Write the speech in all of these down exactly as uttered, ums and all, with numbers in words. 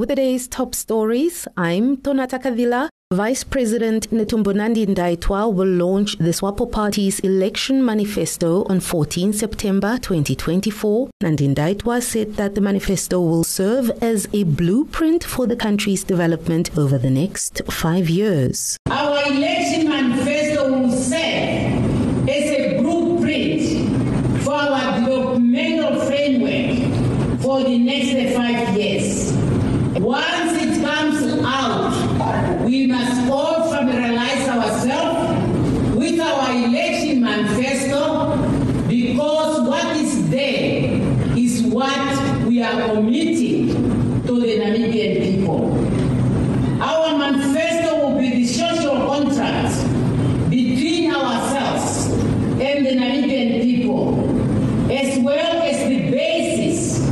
With today's top stories, I'm Tonata Kadila. Vice President Netumbo Nandi-Ndaitwah will launch the SWAPO Party's election manifesto on the fourteenth of September twenty twenty-four. Nandi-Ndaitwah said that the manifesto will serve as a blueprint for the country's development over the next five years. Our election manifesto will serve as a blueprint for our developmental framework for the next five years. Once it comes out, we must all familiarize ourselves with our election manifesto, because what is there is what we are committing to the Namibian people. Our manifesto will be the social contract between ourselves and the Namibian people, as well as the basis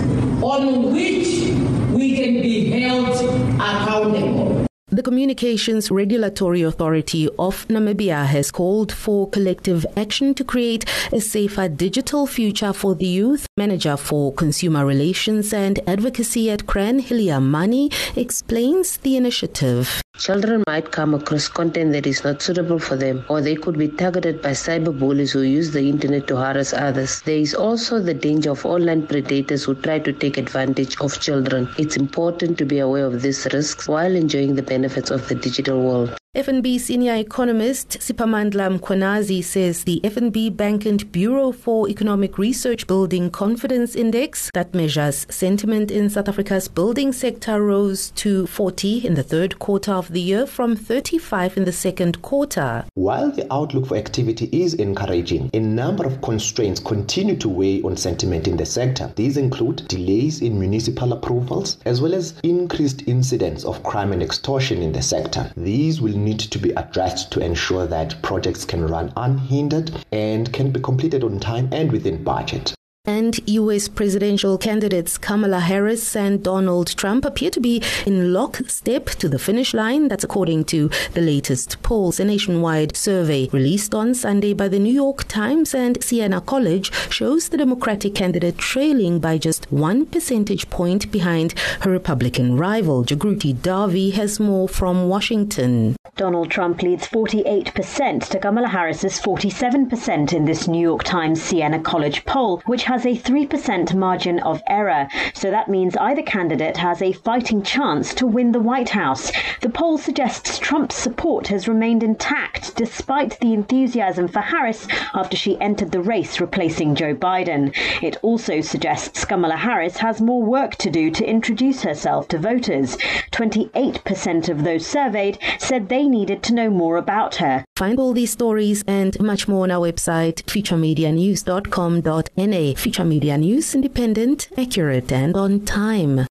on which we can be held accountable. The Communications Regulatory Authority of Namibia has called for collective action to create a safer digital future for the youth. Manager for Consumer Relations and Advocacy at CRAN, Hilia Mani, explains the initiative. Children might come across content that is not suitable for them, or they could be targeted by cyberbullies who use the internet to harass others. There is also the danger of online predators who try to take advantage of children. It's important to be aware of these risks while enjoying the benefits of the digital world. F N B senior economist Siphamandla Mkhwanazi says the F N B Bank and Bureau for Economic Research Building Confidence Index that measures sentiment in South Africa's building sector rose to forty in the third quarter of the year from thirty-five in the second quarter. While the outlook for activity is encouraging, a number of constraints continue to weigh on sentiment in the sector. These include delays in municipal approvals, as well as increased incidents of crime and extortion in the sector. These will need to be addressed to ensure that projects can run unhindered and can be completed on time and within budget. And U S presidential candidates Kamala Harris and Donald Trump appear to be in lockstep to the finish line. That's according to the latest polls. A nationwide survey released on Sunday by the New York Times and Siena College shows the Democratic candidate trailing by just one percentage point behind her Republican rival. Jagruti Davi has more from Washington. Donald Trump leads forty-eight percent to Kamala Harris's forty-seven percent in this New York Times Siena College poll, which has a three percent margin of error. So that means either candidate has a fighting chance to win the White House. The poll suggests Trump's support has remained intact despite the enthusiasm for Harris after she entered the race replacing Joe Biden. It also suggests Kamala Harris has more work to do to introduce herself to voters. twenty-eight percent of those surveyed said they needed to know more about her. Find all these stories and much more on our website, future media news dot com dot n a. Future Media News, independent, accurate, and on time.